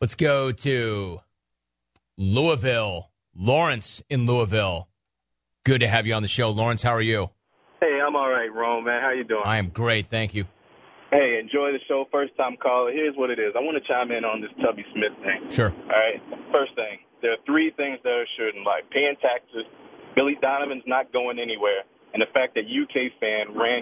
Let's go to Louisville. Lawrence in Louisville. Good to have you on the show. Lawrence, how are you? Hey, I'm all right, Rome, man. How you doing? I am great, thank you. Hey, enjoy the show. First time caller. Here's what it is. I want to chime in on this Tubby Smith thing. Sure. All right. First thing, there are three things that are assured in life. Paying taxes, Billy Donovan's not going anywhere, and the fact that UK fan ran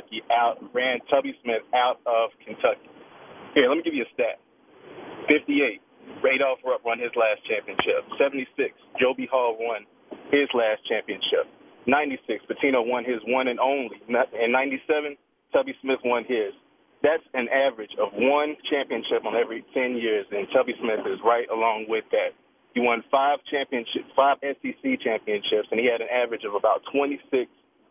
Tubby Smith out of Kentucky. Here, let me give you a stat. 58, Adolph Rupp won his last championship. 76, Joby Hall won his last championship. 96, Pitino won his one and only. In 97, Tubby Smith won his. That's an average of one championship on every 10 years, and Tubby Smith is right along with that. He won 5 SEC championships, and he had an average of about 26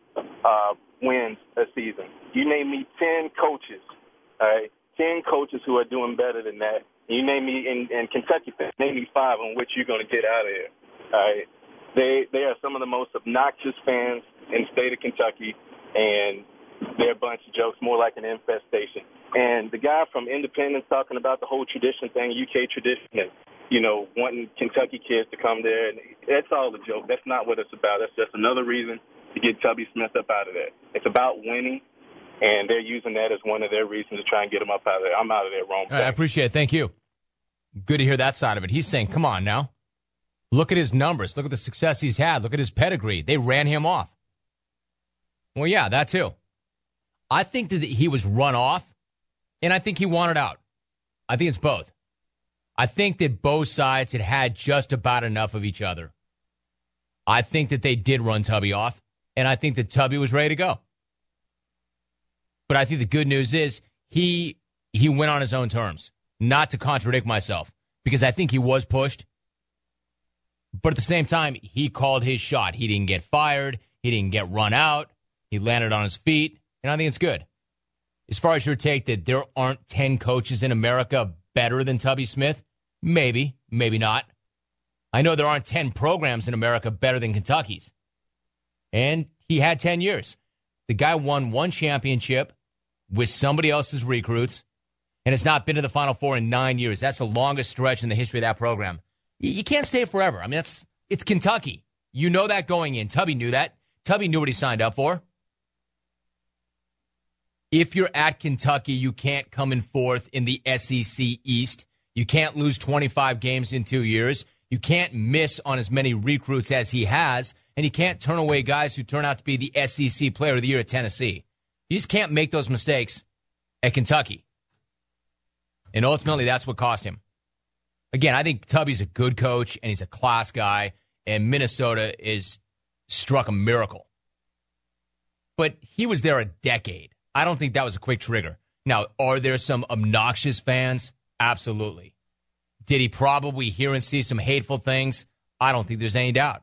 wins a season. You name me 10 coaches, all right, 10 coaches who are doing better than that. You name me in Kentucky, name me 5 on which you're going to get out of here. All right, they are some of the most obnoxious fans in the state of Kentucky, and they're a bunch of jokes, more like an infestation. And the guy from Independence talking about the whole tradition thing, UK tradition, and wanting Kentucky kids to come there, and that's all a joke. That's not what it's about. That's just another reason to get Tubby Smith up out of there. It's about winning. And they're using that as one of their reasons to try and get him up out of there. I'm out of there, Rome. I appreciate it. Thank you. Good to hear that side of it. He's saying, come on now. Look at his numbers. Look at the success he's had. Look at his pedigree. They ran him off. Well, yeah, that too. I think that he was run off, and I think he wanted out. I think it's both. I think that both sides had just about enough of each other. I think that they did run Tubby off, and I think that Tubby was ready to go. But I think the good news is he went on his own terms, not to contradict myself, because I think he was pushed. But at the same time, he called his shot. He didn't get fired. He didn't get run out. He landed on his feet, and I think it's good. As far as your take that there aren't 10 coaches in America better than Tubby Smith, maybe, maybe not. I know there aren't 10 programs in America better than Kentucky's. And he had 10 years. The guy won one championship with somebody else's recruits, and has not been to the Final Four in 9 years. That's the longest stretch in the history of that program. You can't stay forever. I mean, it's Kentucky. You know that going in. Tubby knew that. Tubby knew what he signed up for. If you're at Kentucky, you can't come in fourth in the SEC East. You can't lose 25 games in 2 years. You can't miss on as many recruits as he has. And you can't turn away guys who turn out to be the SEC Player of the Year at Tennessee. You just can't make those mistakes at Kentucky. And ultimately, that's what cost him. Again, I think Tubby's a good coach, and he's a class guy, and Minnesota is struck a miracle. But he was there a decade. I don't think that was a quick trigger. Now, are there some obnoxious fans? Absolutely. Did he probably hear and see some hateful things? I don't think there's any doubt.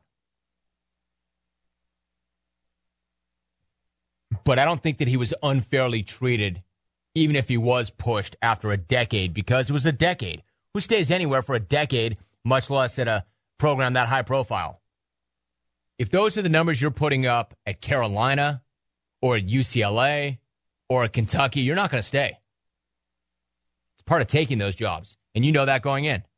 But I don't think that he was unfairly treated, even if he was pushed after a decade, because it was a decade. Who stays anywhere for a decade, much less at a program that high profile? If those are the numbers you're putting up at Carolina or at UCLA or at Kentucky, you're not going to stay. It's part of taking those jobs, and you know that going in.